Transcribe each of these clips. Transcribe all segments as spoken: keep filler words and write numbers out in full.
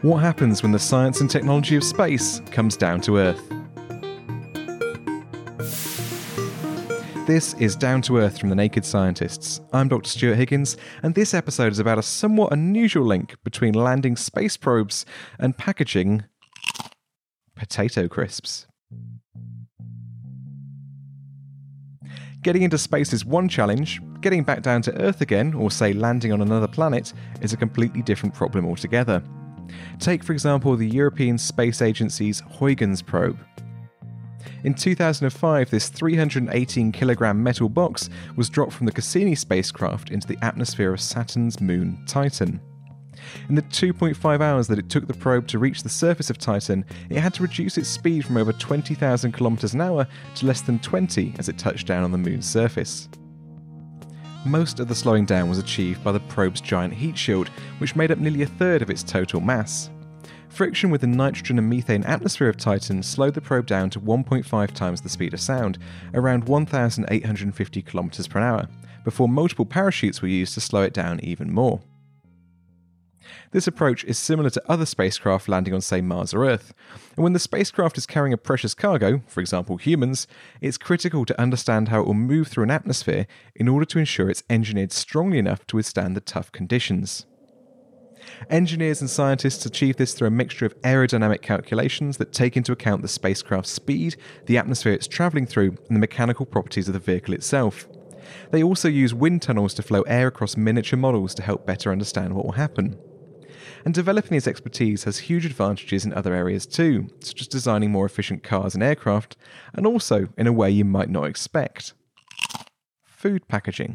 What happens when the science and technology of space comes down to Earth? This is Down to Earth from the Naked Scientists. I'm Doctor Stuart Higgins, and this episode is about a somewhat unusual link between landing space probes and packaging potato crisps. Getting into space is one challenge. Getting back down to Earth again, or say landing on another planet, is a completely different problem altogether. Take, for example, the European Space Agency's Huygens probe. In two thousand five, this three hundred eighteen kilogram metal box was dropped from the Cassini spacecraft into the atmosphere of Saturn's moon, Titan. In the two point five hours that it took the probe to reach the surface of Titan, it had to reduce its speed from over twenty thousand kilometers an hour to less than twenty as it touched down on the moon's surface. Most of the slowing down was achieved by the probe's giant heat shield, which made up nearly a third of its total mass. Friction with the nitrogen and methane atmosphere of Titan slowed the probe down to one point five times the speed of sound, around one thousand eight hundred fifty kilometers per hour, before multiple parachutes were used to slow it down even more. This approach is similar to other spacecraft landing on, say, Mars or Earth, and when the spacecraft is carrying a precious cargo, for example humans, it's critical to understand how it will move through an atmosphere in order to ensure it's engineered strongly enough to withstand the tough conditions. Engineers and scientists achieve this through a mixture of aerodynamic calculations that take into account the spacecraft's speed, the atmosphere it's travelling through, and the mechanical properties of the vehicle itself. They also use wind tunnels to flow air across miniature models to help better understand what will happen. And developing this expertise has huge advantages in other areas too, such as designing more efficient cars and aircraft, and also in a way you might not expect. Food packaging.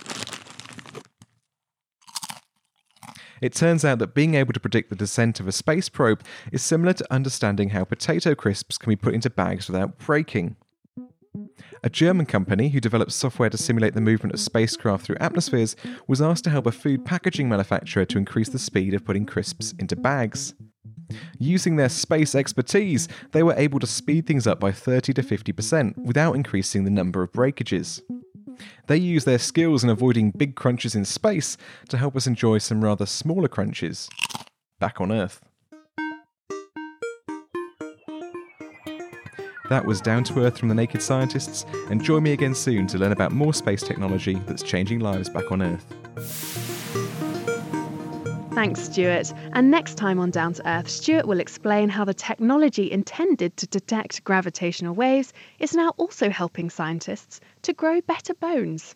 It turns out that being able to predict the descent of a space probe is similar to understanding how potato crisps can be put into bags without breaking. A German company who developed software to simulate the movement of spacecraft through atmospheres was asked to help a food packaging manufacturer to increase the speed of putting crisps into bags. Using their space expertise, they were able to speed things up by thirty to fifty percent without increasing the number of breakages. They use their skills in avoiding big crunches in space to help us enjoy some rather smaller crunches back on Earth. That was Down to Earth from the Naked Scientists, and join me again soon to learn about more space technology that's changing lives back on Earth. Thanks, Stuart. And next time on Down to Earth, Stuart will explain how the technology intended to detect gravitational waves is now also helping scientists to grow better bones.